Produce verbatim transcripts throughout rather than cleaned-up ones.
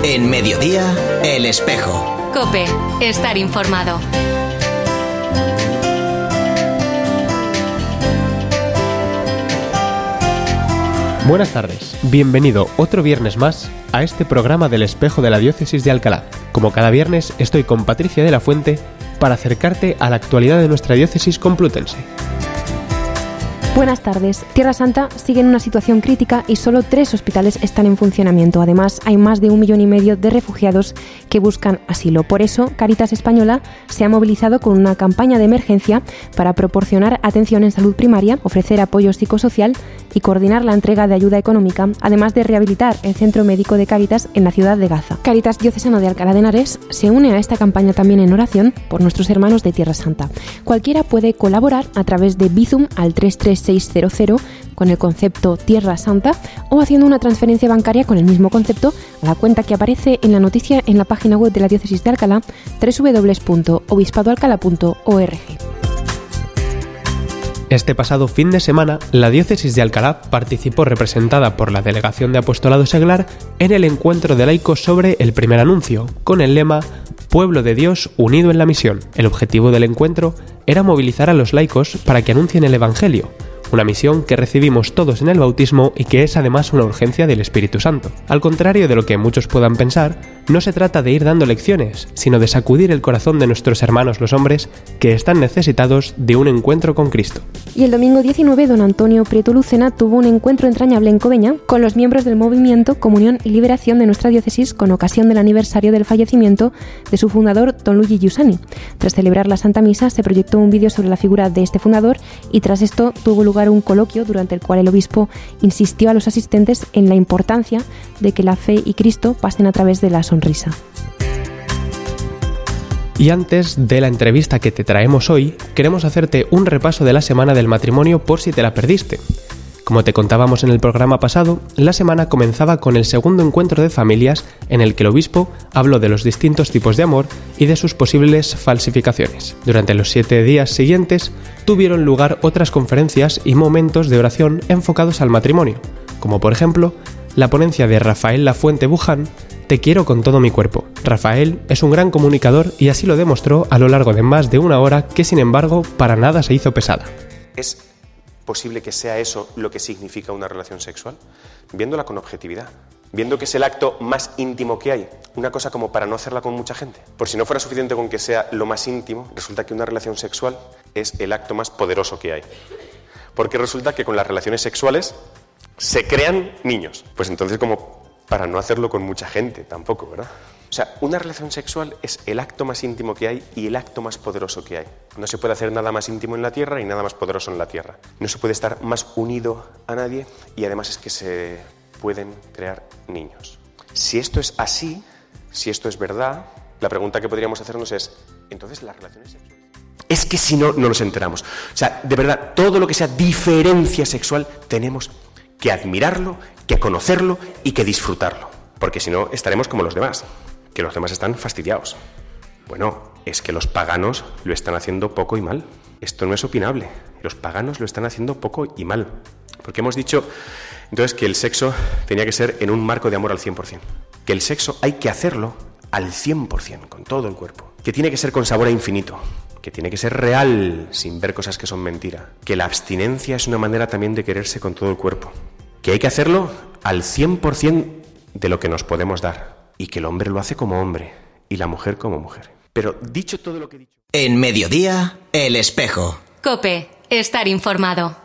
En Mediodía, El Espejo. COPE, estar informado. Buenas tardes, bienvenido otro viernes más a este programa del Espejo de la Diócesis de Alcalá. Como cada viernes estoy con Patricia de la Fuente para acercarte a la actualidad de nuestra diócesis complutense. Buenas tardes. Tierra Santa sigue en una situación crítica y solo tres hospitales están en funcionamiento. Además, hay más de un millón y medio de refugiados que buscan asilo. Por eso, Cáritas Española se ha movilizado con una campaña de emergencia para proporcionar atención en salud primaria, ofrecer apoyo psicosocial y coordinar la entrega de ayuda económica, además de rehabilitar el centro médico de Cáritas en la ciudad de Gaza. Cáritas Diocesano de Alcalá de Henares se une a esta campaña también en oración por nuestros hermanos de Tierra Santa. Cualquiera puede colaborar a través de Bizum al tres tres seis cero cero con el concepto Tierra Santa o haciendo una transferencia bancaria con el mismo concepto a la cuenta que aparece en la noticia en la página web de la Diócesis de Alcalá, doble u doble u doble u punto obispado alcalá punto org. Este pasado fin de semana, la Diócesis de Alcalá participó representada por la Delegación de Apostolado Seglar en el encuentro de laicos sobre el primer anuncio, con el lema Pueblo de Dios unido en la misión. El objetivo del encuentro era movilizar a los laicos para que anuncien el Evangelio, una misión que recibimos todos en el bautismo y que es además una urgencia del Espíritu Santo. Al contrario de lo que muchos puedan pensar, no se trata de ir dando lecciones, sino de sacudir el corazón de nuestros hermanos los hombres que están necesitados de un encuentro con Cristo. Y el domingo diecinueve, don Antonio Prieto Lucena tuvo un encuentro entrañable en Cobeña con los miembros del movimiento Comunión y Liberación de nuestra diócesis con ocasión del aniversario del fallecimiento de su fundador, don Luigi Giussani. Tras celebrar la Santa Misa, se proyectó un vídeo sobre la figura de este fundador y tras esto tuvo lugar un coloquio durante el cual el obispo insistió a los asistentes en la importancia de que la fe y Cristo pasen a través de la sonrisa. Y antes de la entrevista que te traemos hoy, queremos hacerte un repaso de la semana del matrimonio por si te la perdiste. Como te contábamos en el programa pasado, la semana comenzaba con el segundo encuentro de familias en el que el obispo habló de los distintos tipos de amor y de sus posibles falsificaciones. Durante los siete días siguientes tuvieron lugar otras conferencias y momentos de oración enfocados al matrimonio, como por ejemplo la ponencia de Rafael Lafuente Buján, Te quiero con todo mi cuerpo. Rafael es un gran comunicador y así lo demostró a lo largo de más de una hora que sin embargo para nada se hizo pesada. Es posible que sea eso lo que significa una relación sexual, viéndola con objetividad, viendo que es el acto más íntimo que hay, una cosa como para no hacerla con mucha gente. Por si no fuera suficiente con que sea lo más íntimo, resulta que una relación sexual es el acto más poderoso que hay. Porque resulta que con las relaciones sexuales se crean niños. Pues entonces como para no hacerlo con mucha gente tampoco, ¿verdad? O sea, una relación sexual es el acto más íntimo que hay y el acto más poderoso que hay. No se puede hacer nada más íntimo en la tierra y nada más poderoso en la tierra. No se puede estar más unido a nadie y además es que se pueden crear niños. Si esto es así, si esto es verdad, la pregunta que podríamos hacernos es, ¿entonces las relaciones sexuales? Es que si no, no nos enteramos. O sea, de verdad, todo lo que sea diferencia sexual tenemos que admirarlo, que conocerlo y que disfrutarlo. Porque si no, estaremos como los demás. Que los demás están fastidiados. Bueno, es que los paganos lo están haciendo poco y mal. Esto no es opinable. Los paganos lo están haciendo poco y mal. Porque hemos dicho, entonces, que el sexo tenía que ser en un marco de amor al cien por ciento. Que el sexo hay que hacerlo al cien por ciento, con todo el cuerpo. Que tiene que ser con sabor a infinito. Que tiene que ser real, sin ver cosas que son mentira. Que la abstinencia es una manera también de quererse con todo el cuerpo. Que hay que hacerlo al cien por ciento de lo que nos podemos dar. Y que el hombre lo hace como hombre y la mujer como mujer. Pero dicho todo lo que he dicho... En Mediodía, El Espejo. COPE, estar informado.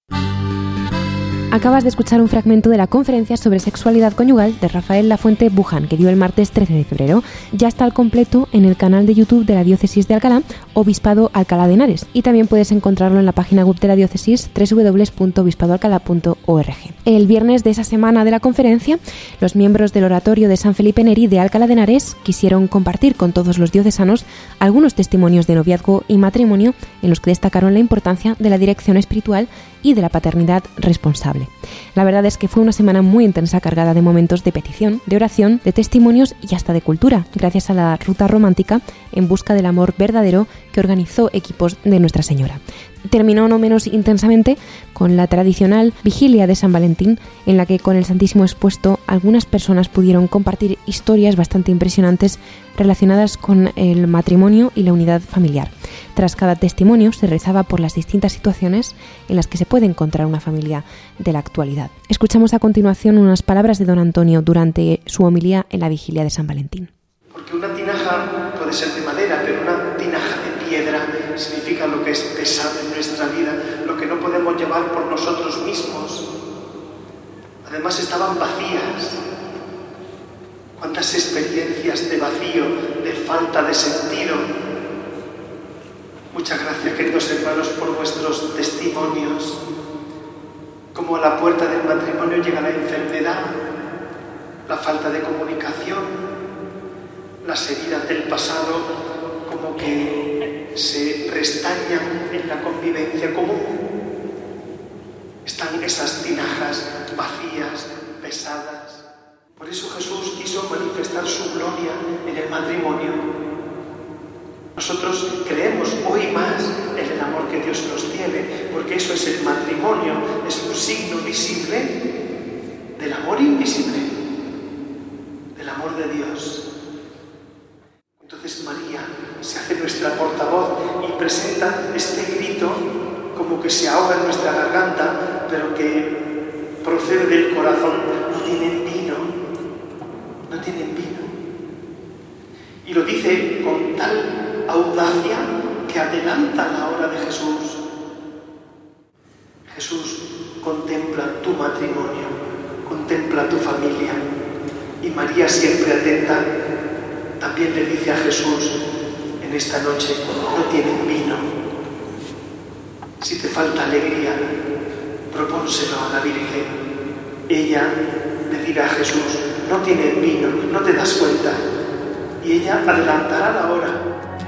Acabas de escuchar un fragmento de la conferencia sobre sexualidad conyugal de Rafael Lafuente Buján, que dio el martes trece de febrero. Ya está al completo en el canal de YouTube de la Diócesis de Alcalá, Obispado Alcalá de Henares. Y también puedes encontrarlo en la página web de la Diócesis, doble u doble u doble u punto obispado alcalá punto org. El viernes de esa semana de la conferencia, los miembros del Oratorio de San Felipe Neri de Alcalá de Henares quisieron compartir con todos los diocesanos algunos testimonios de noviazgo y matrimonio en los que destacaron la importancia de la dirección espiritual y de la paternidad responsable. La verdad es que fue una semana muy intensa, cargada de momentos de petición, de oración, de testimonios y hasta de cultura, gracias a la Ruta Romántica en busca del amor verdadero que organizó equipos de Nuestra Señora. terminó no menos intensamente con la tradicional vigilia de San Valentín, en la que con el Santísimo expuesto algunas personas pudieron compartir historias bastante impresionantes relacionadas con el matrimonio y la unidad familiar. Tras cada testimonio se rezaba por las distintas situaciones en las que se puede encontrar una familia de la actualidad. Escuchamos a continuación unas palabras de don Antonio durante su homilía en la vigilia de San Valentín. Porque una tinaja puede ser de madera, pero una tinaja de piedra significa lo que es pesado en nuestra vida, lo que no podemos llevar por nosotros mismos. Además estaban vacías. Cuántas experiencias de vacío, de falta de sentido. Muchas gracias, queridos hermanos, por vuestros testimonios. Como a la puerta del matrimonio llega la enfermedad, la falta de comunicación, las heridas del pasado, como que se restañan en la convivencia común. Están esas tinajas vacías, pesadas. Por eso Jesús quiso manifestar su gloria en el matrimonio. Nosotros creemos hoy más en el amor que Dios nos tiene, porque eso es el matrimonio, es un signo visible del amor invisible, del amor de Dios. Entonces María se hace nuestra portavoz y presenta este grito como que se ahoga en nuestra garganta, pero que procede del corazón. No tienen vino, no tienen vino. Y lo dice con tal audacia que adelanta la hora de Jesús. Jesús contempla tu matrimonio, contempla tu familia. Y María, siempre atenta, también le dice a Jesús en esta noche: no tienen vino. Si te falta alegría, propónselo a la Virgen. Ella le dirá a Jesús: no tienen vino, no te das cuenta. Y ella adelantará la hora.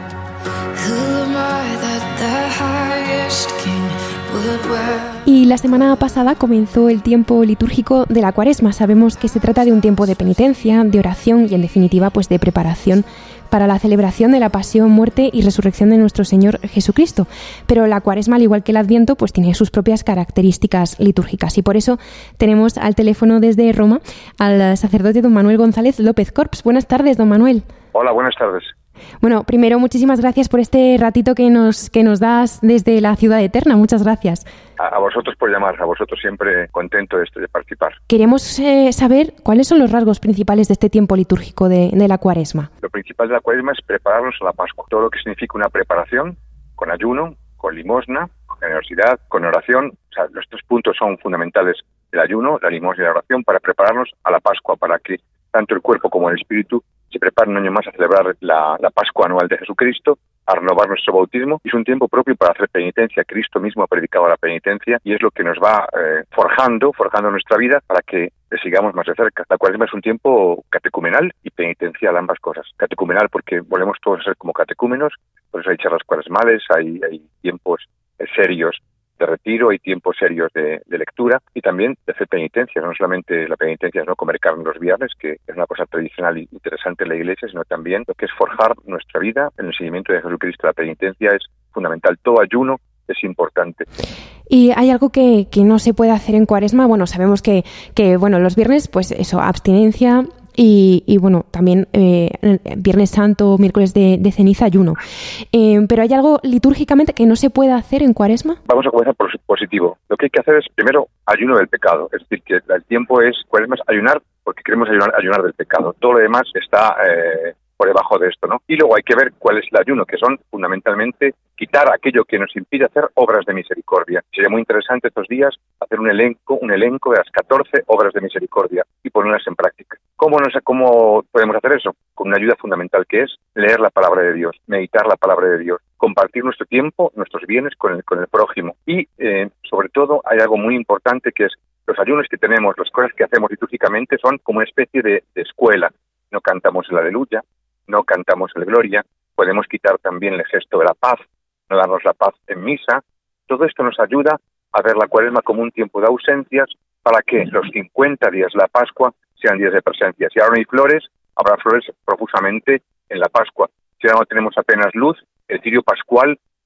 Y la semana pasada comenzó el tiempo litúrgico de la Cuaresma. Sabemos que se trata de un tiempo de penitencia, de oración y, en definitiva, pues de preparación para la celebración de la pasión, muerte y resurrección de nuestro Señor Jesucristo. Pero la Cuaresma, al igual que el Adviento, pues tiene sus propias características litúrgicas, y por eso tenemos al teléfono desde Roma al sacerdote don Manuel González López Corps. Buenas tardes, don Manuel. Hola, buenas tardes. Bueno, primero, muchísimas gracias por este ratito que nos que nos das desde la Ciudad Eterna. Muchas gracias. A, a vosotros por llamar, a vosotros siempre contento de, de participar. Queremos eh, saber cuáles son los rasgos principales de este tiempo litúrgico de, de la Cuaresma. Lo principal de la Cuaresma es prepararnos a la Pascua. Todo lo que significa una preparación, con ayuno, con limosna, con generosidad, con oración. O sea, los tres puntos son fundamentales: el ayuno, la limosna y la oración, para prepararnos a la Pascua, para que tanto el cuerpo como el espíritu se prepara un año más a celebrar la, la Pascua anual de Jesucristo, a renovar nuestro bautismo. Es un tiempo propio para hacer penitencia. Cristo mismo ha predicado la penitencia y es lo que nos va eh, forjando, forjando nuestra vida para que le sigamos más de cerca. La Cuaresma es un tiempo catecumenal y penitencial, ambas cosas. Catecumenal porque volvemos todos a ser como catecúmenos, por eso hay charlas cuaresmales, hay, hay tiempos eh, serios de retiro, hay tiempos serios de, de lectura y también de hacer penitencia. No solamente la penitencia es no comer carne los viernes, que es una cosa tradicional e interesante en la Iglesia, sino también lo que es forjar nuestra vida en el seguimiento de Jesucristo. La penitencia es fundamental. Todo ayuno es importante. ¿Y hay algo que, que no se puede hacer en Cuaresma? Bueno, sabemos que, que bueno, los viernes, pues eso, abstinencia. Y, y bueno, también eh, Viernes Santo, miércoles de, de ceniza, ayuno. Eh, pero ¿hay algo litúrgicamente que no se pueda hacer en Cuaresma? Vamos a comenzar por lo positivo. Lo que hay que hacer es, primero, ayuno del pecado. Es decir, que el tiempo es, Cuaresma es ayunar porque queremos ayunar, ayunar del pecado. Todo lo demás está eh, por debajo de esto, ¿no? Y luego hay que ver cuál es el ayuno, que son fundamentalmente quitar aquello que nos impide hacer obras de misericordia. Sería muy interesante estos días hacer un elenco, un elenco de las catorce obras de misericordia y ponerlas en práctica. ¿Cómo, no sé, ¿Cómo podemos hacer eso? Con una ayuda fundamental que es leer la palabra de Dios, meditar la palabra de Dios, compartir nuestro tiempo, nuestros bienes con el, con el prójimo. Y, eh, sobre todo, hay algo muy importante que es los ayunos que tenemos, las cosas que hacemos litúrgicamente son como una especie de, de escuela. No cantamos el Aleluya, no cantamos el Gloria, podemos quitar también el gesto de la paz, no darnos la paz en misa. Todo esto nos ayuda a ver la Cuaresma como un tiempo de ausencias para que los cincuenta días de la Pascua sean días de presencia. Si ahora no hay flores, habrá flores profusamente en la Pascua. Si ahora no tenemos apenas luz, el cirio pascual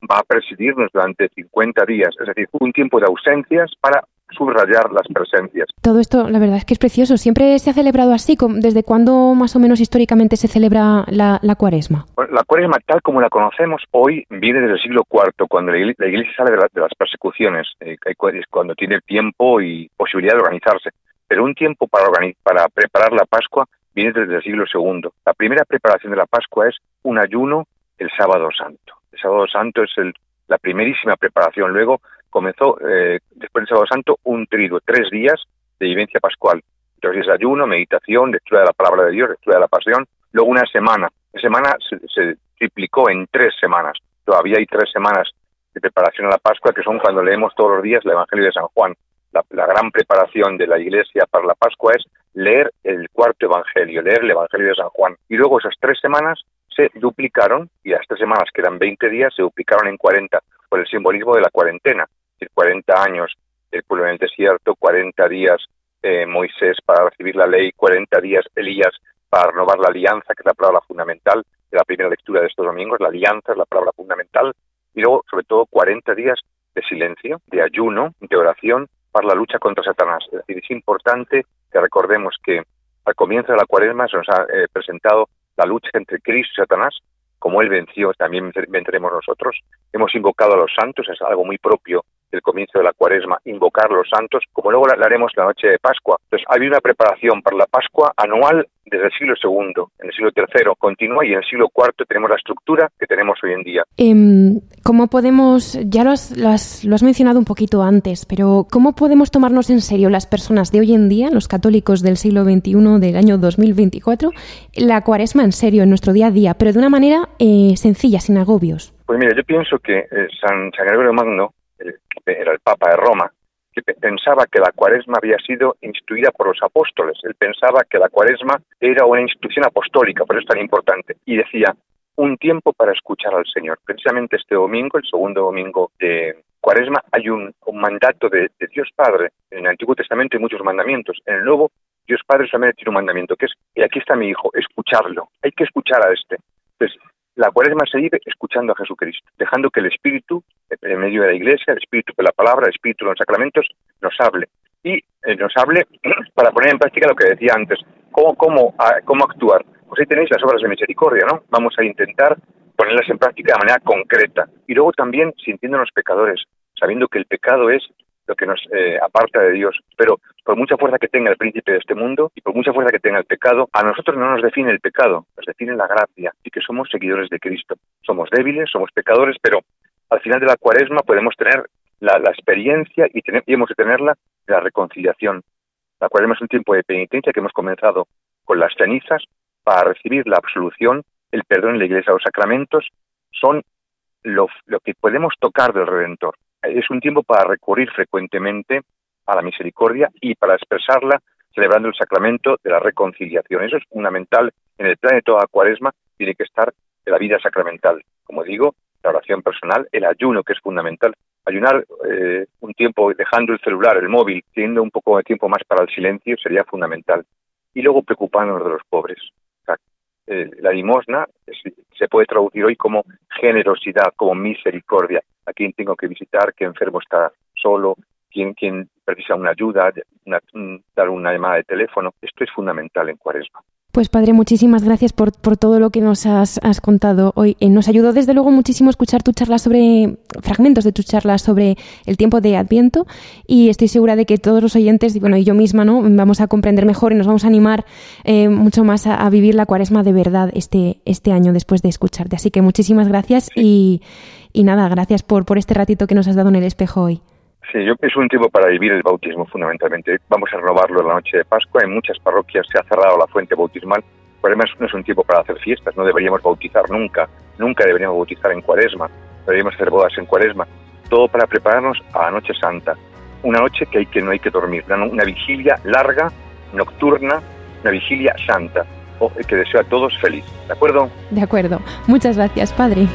va a presidirnos durante cincuenta días, es decir, un tiempo de ausencias para subrayar las presencias. Todo esto, la verdad es que es precioso. ¿Siempre se ha celebrado así? ¿Desde cuándo más o menos históricamente se celebra la, la Cuaresma? Bueno, la Cuaresma, tal como la conocemos hoy, viene desde el siglo cuarto, cuando la Iglesia, la iglesia sale de, la, de las persecuciones, eh, cuando tiene tiempo y posibilidad de organizarse. Pero un tiempo para, organiz- para preparar la Pascua viene desde el siglo segundo. La primera preparación de la Pascua es un ayuno el sábado santo. El sábado santo es el, la primerísima preparación. Luego comenzó, eh, después del sábado santo, un triduo, tres días de vivencia pascual. Dos días de ayuno, meditación, lectura de la palabra de Dios, lectura de la pasión. Luego una semana. La semana se, se triplicó en tres semanas. Todavía hay tres semanas de preparación a la Pascua, que son cuando leemos todos los días el Evangelio de San Juan. La, la gran preparación de la Iglesia para la Pascua es leer el cuarto Evangelio, leer el Evangelio de San Juan. Y luego esas tres semanas se duplicaron, y las tres semanas, que eran veinte días, se duplicaron en cuarenta, por el simbolismo de la cuarentena. Es decir, cuarenta años el pueblo en el desierto, cuarenta días eh, Moisés para recibir la ley, cuarenta días Elías para renovar la alianza, que es la palabra fundamental de la primera lectura de estos domingos. La alianza es la palabra fundamental. Y luego, sobre todo, cuarenta días de silencio, de ayuno, de oración, para la lucha contra Satanás. Es decir, es importante que recordemos que al comienzo de la Cuaresma se nos ha eh, presentado la lucha entre Cristo y Satanás. Como Él venció, también venceremos nosotros. Hemos invocado a los santos, es algo muy propio del comienzo de la Cuaresma, invocar a los santos, como luego la haremos la noche de Pascua. Entonces, había una preparación para la Pascua anual desde el siglo segundo, en el siglo tercero continúa, y en el siglo cuarto tenemos la estructura que tenemos hoy en día. Eh, ¿Cómo podemos, ya lo has, lo, has, lo has mencionado un poquito antes, pero ¿cómo podemos tomarnos en serio las personas de hoy en día, los católicos del siglo veintiuno, del año dos mil veinticuatro, la Cuaresma en serio, en nuestro día a día, pero de una manera eh, sencilla, sin agobios? Pues mira, yo pienso que eh, San, San Gregorio Magno, el, era el Papa de Roma, que pensaba que la Cuaresma había sido instituida por los apóstoles. Él pensaba que la Cuaresma era una institución apostólica, por eso es tan importante. Y decía, un tiempo para escuchar al Señor. Precisamente este domingo, el segundo domingo de Cuaresma, hay un, un mandato de, de Dios Padre. En el Antiguo Testamento hay muchos mandamientos. En el Nuevo, Dios Padre solamente tiene un mandamiento, que es, y aquí está mi hijo, escucharlo. Hay que escuchar a este. Entonces, la Cuaresma se vive escuchando a Jesucristo, dejando que el Espíritu, en medio de la Iglesia, el Espíritu de la palabra, el Espíritu de los sacramentos, nos hable. Y eh, nos hable para poner en práctica lo que decía antes. ¿Cómo, cómo, a, cómo actuar? Pues ahí tenéis las obras de misericordia, ¿no? Vamos a intentar ponerlas en práctica de manera concreta. Y luego también sintiéndonos pecadores, sabiendo que el pecado es lo que nos eh, aparta de Dios. Pero por mucha fuerza que tenga el príncipe de este mundo y por mucha fuerza que tenga el pecado, a nosotros no nos define el pecado, nos define la gracia y que somos seguidores de Cristo. Somos débiles, somos pecadores, pero al final de la Cuaresma podemos tener la, la experiencia y, tener, y hemos de tenerla de la reconciliación. La Cuaresma es un tiempo de penitencia que hemos comenzado con las cenizas para recibir la absolución, el perdón en la Iglesia. Los sacramentos son lo, lo que podemos tocar del Redentor. Es un tiempo para recurrir frecuentemente a la misericordia y para expresarla celebrando el sacramento de la reconciliación. Eso es fundamental. En el plan de toda Cuaresma tiene que estar en la vida sacramental. Como digo, la oración personal, el ayuno, que es fundamental. Ayunar eh, un tiempo dejando el celular, el móvil, teniendo un poco de tiempo más para el silencio, sería fundamental. Y luego preocupándonos de los pobres. O sea, eh, la limosna es, se puede traducir hoy como generosidad, como misericordia. A quien tengo que visitar, qué enfermo está solo, quien, quien precisa una ayuda, una, dar una llamada de teléfono. Esto es fundamental en Cuaresma. Pues Padre, muchísimas gracias por, por todo lo que nos has, has contado hoy. Eh, nos ayudó desde luego muchísimo escuchar tu charla sobre, fragmentos de tu charla sobre el tiempo de Adviento, y estoy segura de que todos los oyentes, y bueno, y yo misma, ¿no?, vamos a comprender mejor y nos vamos a animar eh, mucho más a, a vivir la Cuaresma de verdad este, este año después de escucharte. Así que muchísimas gracias. Sí. y, y nada, gracias por, por este ratito que nos has dado en el espejo hoy. Sí, yo, es un tiempo para vivir el bautismo fundamentalmente. Vamos a renovarlo en la noche de Pascua. En muchas parroquias se ha cerrado la fuente bautismal. Además, no es un tiempo para hacer fiestas. No deberíamos bautizar nunca. Nunca deberíamos bautizar en Cuaresma. Deberíamos hacer bodas en Cuaresma. Todo para prepararnos a la Noche Santa. Una noche que, hay que no hay que dormir. Una, una vigilia larga, nocturna, una vigilia santa. Oh, que deseo a todos feliz. ¿De acuerdo? De acuerdo. Muchas gracias, Padre.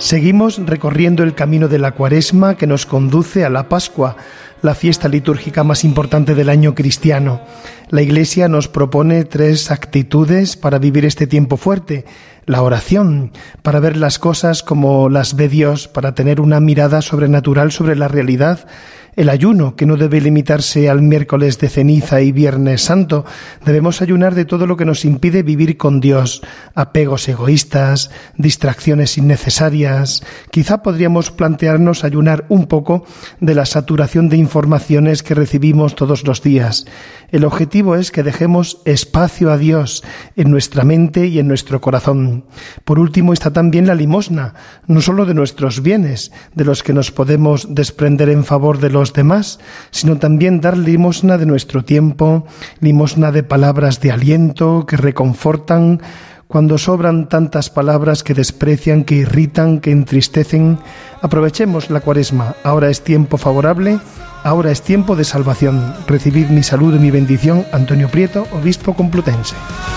Seguimos recorriendo el camino de la Cuaresma que nos conduce a la Pascua, la fiesta litúrgica más importante del año cristiano. La Iglesia nos propone tres actitudes para vivir este tiempo fuerte. La oración, para ver las cosas como las ve Dios, para tener una mirada sobrenatural sobre la realidad. El ayuno, que no debe limitarse al miércoles de ceniza y viernes santo. Debemos ayunar de todo lo que nos impide vivir con Dios, apegos egoístas, distracciones innecesarias. Quizá podríamos plantearnos ayunar un poco de la saturación de informaciones que recibimos todos los días. El objetivo es que dejemos espacio a Dios en nuestra mente y en nuestro corazón. Por último está también la limosna, no solo de nuestros bienes, de los que nos podemos desprender en favor de los demás, sino también dar limosna de nuestro tiempo, limosna de palabras de aliento que reconfortan, cuando sobran tantas palabras que desprecian, que irritan, que entristecen. Aprovechemos la Cuaresma, ahora es tiempo favorable, ahora es tiempo de salvación. Recibid mi saludo y mi bendición, Antonio Prieto, obispo complutense.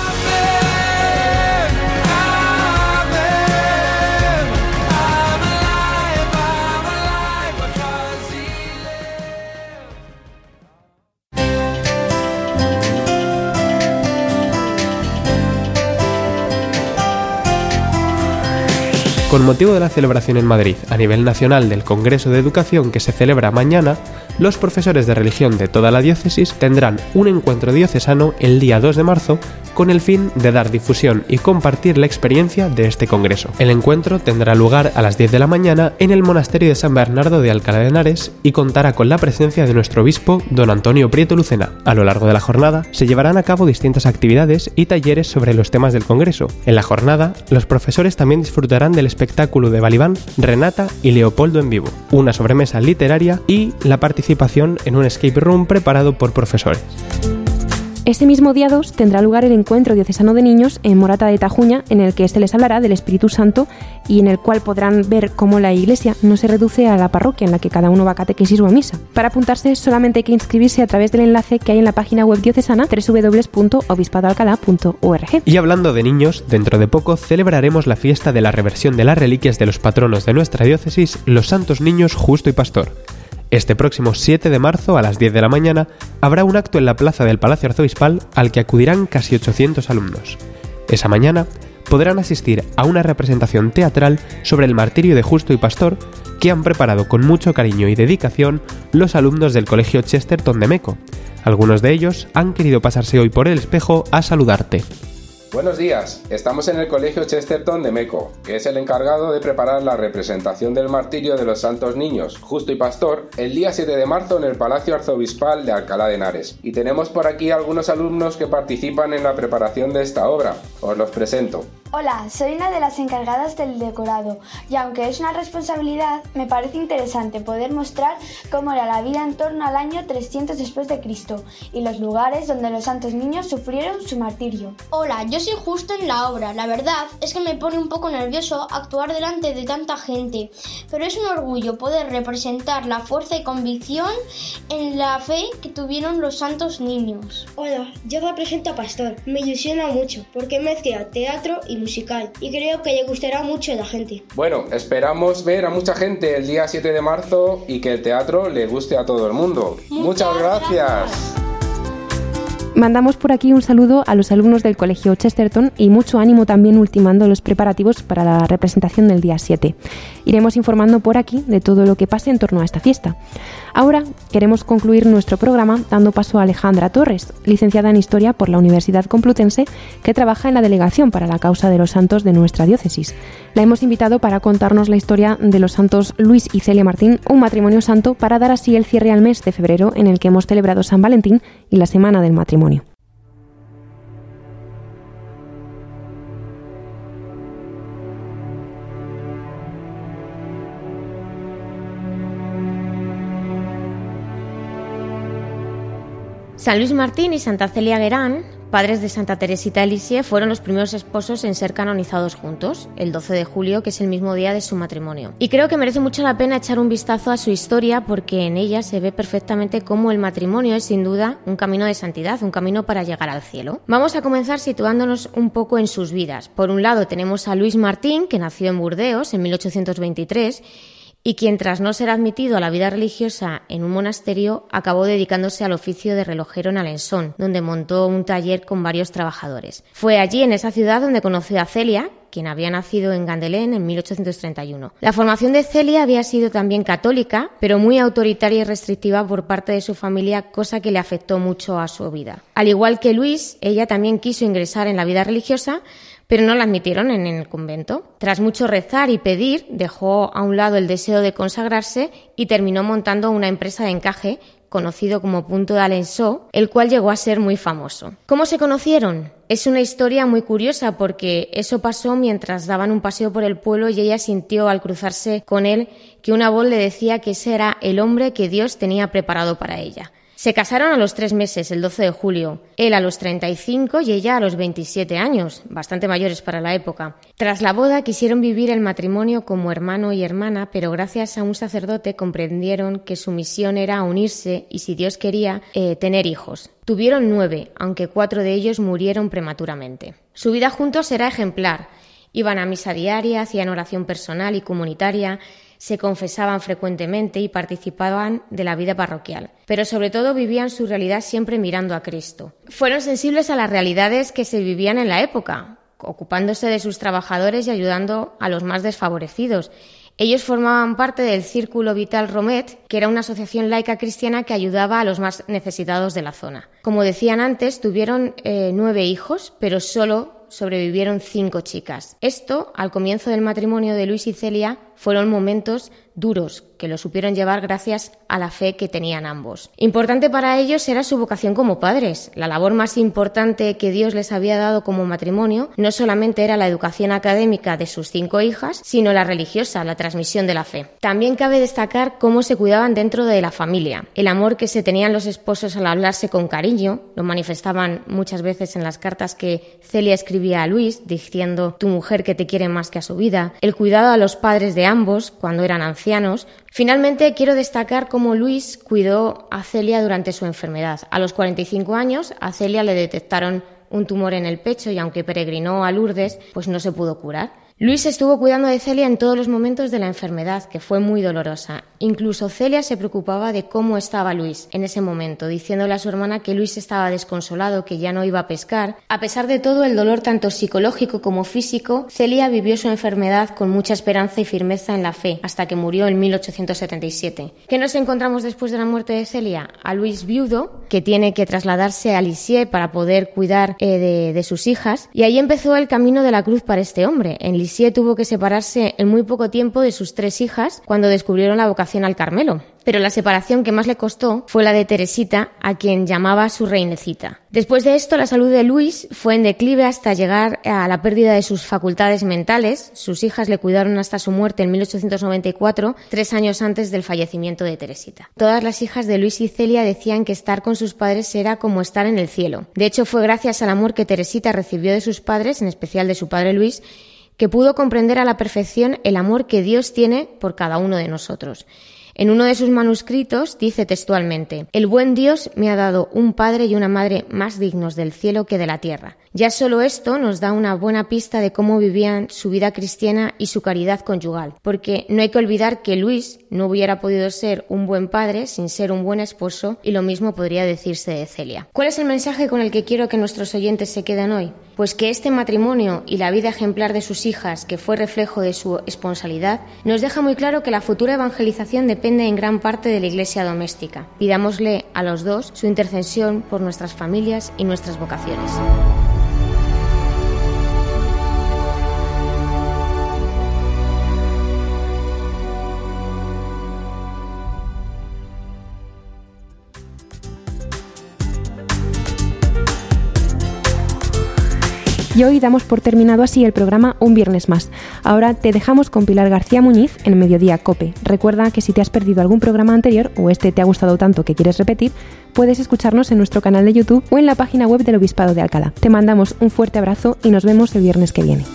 Con motivo de la celebración en Madrid a nivel nacional del Congreso de Educación que se celebra mañana, los profesores de religión de toda la diócesis tendrán un encuentro diocesano el día dos de marzo con el fin de dar difusión y compartir la experiencia de este congreso. El encuentro tendrá lugar a las diez de la mañana en el monasterio de San Bernardo de Alcalá de Henares y contará con la presencia de nuestro obispo, don Antonio Prieto Lucena. A lo largo de la jornada se llevarán a cabo distintas actividades y talleres sobre los temas del congreso. En la jornada, los profesores también disfrutarán del espectáculo de Balibán, Renata y Leopoldo en vivo, una sobremesa literaria y la participación en un escape room preparado por profesores. Ese mismo día dos tendrá lugar el encuentro diocesano de niños en Morata de Tajuña, en el que se les hablará del Espíritu Santo y en el cual podrán ver cómo la Iglesia no se reduce a la parroquia en la que cada uno va a catequesis o a misa. Para apuntarse solamente hay que inscribirse a través del enlace que hay en la página web diocesana doble u doble u doble u punto obispado alcalá punto org. Y hablando de niños, dentro de poco celebraremos la fiesta de la reversión de las reliquias de los patronos de nuestra diócesis, los santos niños Justo y Pastor. Este próximo siete de marzo a las diez de la mañana habrá un acto en la plaza del Palacio Arzobispal al que acudirán casi ochocientos alumnos. Esa mañana podrán asistir a una representación teatral sobre el martirio de Justo y Pastor que han preparado con mucho cariño y dedicación los alumnos del Colegio Chesterton de Meco. Algunos de ellos han querido pasarse hoy por el espejo a saludarte. Buenos días, estamos en el Colegio Chesterton de Meco, que es el encargado de preparar la representación del martirio de los santos niños, Justo y Pastor, el día siete de marzo en el Palacio Arzobispal de Alcalá de Henares. Y tenemos por aquí algunos alumnos que participan en la preparación de esta obra. Os los presento. Hola, soy una de las encargadas del decorado y aunque es una responsabilidad, me parece interesante poder mostrar cómo era la vida en torno al año trescientos después de Cristo y los lugares donde los santos niños sufrieron su martirio. Hola, yo soy Justo en la obra. La verdad es que me pone un poco nervioso actuar delante de tanta gente, pero es un orgullo poder representar la fuerza y convicción en la fe que tuvieron los santos niños. Hola, yo represento a Pastor. Me ilusiona mucho porque mezcla teatro y musical y creo que le gustará mucho a la gente. Bueno, esperamos ver a mucha gente el día siete de marzo y que el teatro le guste a todo el mundo. Muchas, Muchas gracias. gracias. Mandamos por aquí un saludo a los alumnos del Colegio Chesterton y mucho ánimo también ultimando los preparativos para la representación del día siete. Iremos informando por aquí de todo lo que pase en torno a esta fiesta. Ahora queremos concluir nuestro programa dando paso a Alejandra Torres, licenciada en Historia por la Universidad Complutense, que trabaja en la Delegación para la Causa de los Santos de nuestra diócesis. La hemos invitado para contarnos la historia de los santos Luis y Celia Martín, un matrimonio santo, para dar así el cierre al mes de febrero en el que hemos celebrado San Valentín y la Semana del Matrimonio. San Luis Martín y Santa Celia Guerán padres de Santa Teresita de Lisieux fueron los primeros esposos en ser canonizados juntos, el doce de julio, que es el mismo día de su matrimonio. Y creo que merece mucho la pena echar un vistazo a su historia porque en ella se ve perfectamente cómo el matrimonio es sin duda un camino de santidad, un camino para llegar al cielo. Vamos a comenzar situándonos un poco en sus vidas. Por un lado tenemos a Luis Martín, que nació en Burdeos en mil ochocientos veintitrés, y quien tras no ser admitido a la vida religiosa en un monasterio acabó dedicándose al oficio de relojero en Alençon, donde montó un taller con varios trabajadores. Fue allí, en esa ciudad, donde conoció a Celia, quien había nacido en Gandelén en mil ochocientos treinta y uno. La formación de Celia había sido también católica, pero muy autoritaria y restrictiva por parte de su familia, cosa que le afectó mucho a su vida. Al igual que Luis, ella también quiso ingresar en la vida religiosa, pero no la admitieron en el convento. Tras mucho rezar y pedir, dejó a un lado el deseo de consagrarse y terminó montando una empresa de encaje conocido como Punto de Alençon, el cual llegó a ser muy famoso. ¿Cómo se conocieron? Es una historia muy curiosa porque eso pasó mientras daban un paseo por el pueblo y ella sintió al cruzarse con él que una voz le decía que ese era el hombre que Dios tenía preparado para ella. Se casaron a los tres meses, el doce de julio, él a los treinta y cinco y ella a los veintisiete años, bastante mayores para la época. Tras la boda quisieron vivir el matrimonio como hermano y hermana, pero gracias a un sacerdote comprendieron que su misión era unirse y, si Dios quería, eh, tener hijos. Tuvieron nueve, aunque cuatro de ellos murieron prematuramente. Su vida juntos era ejemplar. Iban a misa diaria, hacían oración personal y comunitaria, se confesaban frecuentemente y participaban de la vida parroquial, pero sobre todo vivían su realidad siempre mirando a Cristo. Fueron sensibles a las realidades que se vivían en la época, ocupándose de sus trabajadores y ayudando a los más desfavorecidos. Ellos formaban parte del Círculo Vital Romet, que era una asociación laica cristiana que ayudaba a los más necesitados de la zona. Como decían antes, tuvieron eh, nueve hijos, pero solo sobrevivieron cinco chicas. Esto, al comienzo del matrimonio de Luis y Celia, fueron momentos duros que lo supieron llevar gracias a la fe que tenían ambos. Importante para ellos era su vocación como padres. La labor más importante que Dios les había dado como matrimonio no solamente era la educación académica de sus cinco hijas, sino la religiosa, la transmisión de la fe. También cabe destacar cómo se cuidaban dentro de la familia. El amor que se tenían los esposos al hablarse con cariño, lo manifestaban muchas veces en las cartas que Celia escribía a Luis, diciendo «tu mujer que te quiere más que a su vida», el cuidado a los padres de ambos cuando eran ancianos. Finalmente, quiero destacar cómo Luis cuidó a Celia durante su enfermedad. A los cuarenta y cinco años, a Celia le detectaron un tumor en el pecho y aunque peregrinó a Lourdes, pues no se pudo curar. Luis estuvo cuidando de Celia en todos los momentos de la enfermedad, que fue muy dolorosa. Incluso Celia se preocupaba de cómo estaba Luis en ese momento, diciéndole a su hermana que Luis estaba desconsolado, que ya no iba a pescar. A pesar de todo el dolor tanto psicológico como físico, Celia vivió su enfermedad con mucha esperanza y firmeza en la fe, hasta que murió en mil ochocientos setenta y siete. ¿Qué nos encontramos después de la muerte de Celia? A Luis viudo, que tiene que trasladarse a Lisieux para poder cuidar eh, de, de sus hijas, y ahí empezó el camino de la cruz para este hombre. En Lisieux tuvo que separarse en muy poco tiempo de sus tres hijas cuando descubrieron la vocación al Carmelo. Pero la separación que más le costó fue la de Teresita, a quien llamaba su reinecita. Después de esto, la salud de Luis fue en declive hasta llegar a la pérdida de sus facultades mentales. Sus hijas le cuidaron hasta su muerte en mil ochocientos noventa y cuatro, tres años antes del fallecimiento de Teresita. Todas las hijas de Luis y Celia decían que estar con sus padres era como estar en el cielo. De hecho, fue gracias al amor que Teresita recibió de sus padres, en especial de su padre Luis, que pudo comprender a la perfección el amor que Dios tiene por cada uno de nosotros. En uno de sus manuscritos dice textualmente: «El buen Dios me ha dado un padre y una madre más dignos del cielo que de la tierra». Ya solo esto nos da una buena pista de cómo vivían su vida cristiana y su caridad conyugal, porque no hay que olvidar que Luis no hubiera podido ser un buen padre sin ser un buen esposo, y lo mismo podría decirse de Celia. ¿Cuál es el mensaje con el que quiero que nuestros oyentes se queden hoy? Pues que este matrimonio y la vida ejemplar de sus hijas, que fue reflejo de su esponsalidad, nos deja muy claro que la futura evangelización depende en gran parte de la Iglesia doméstica. Pidámosle a los dos su intercesión por nuestras familias y nuestras vocaciones. Y hoy damos por terminado así el programa un viernes más. Ahora te dejamos con Pilar García Muñiz en Mediodía Cope. Recuerda que si te has perdido algún programa anterior o este te ha gustado tanto que quieres repetir, puedes escucharnos en nuestro canal de YouTube o en la página web del Obispado de Alcalá. Te mandamos un fuerte abrazo y nos vemos el viernes que viene.